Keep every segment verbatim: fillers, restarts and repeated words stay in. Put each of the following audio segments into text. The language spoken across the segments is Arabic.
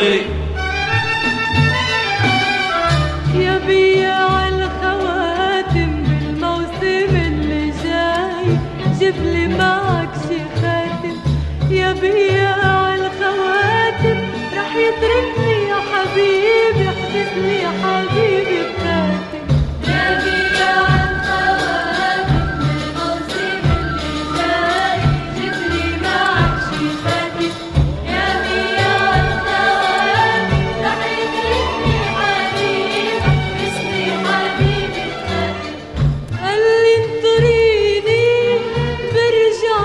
دغري. يا بياع الخواتم بالموسم اللي جاي جبلي معك شي خاتم. يا بياع الخواتم رح يتركني يا حبيبي احبسني يا حبيبي بخاتم. يا بياع الخواتم بالموسم اللي جاي جبلي معك شي خاتم. يا بياع الخواتم رح يتركني حبيبي احبسني حبيبي بخاتم. قال لي انطريني برجع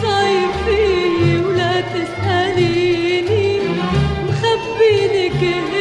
بصيفي ولا تسأليني مخبيني كل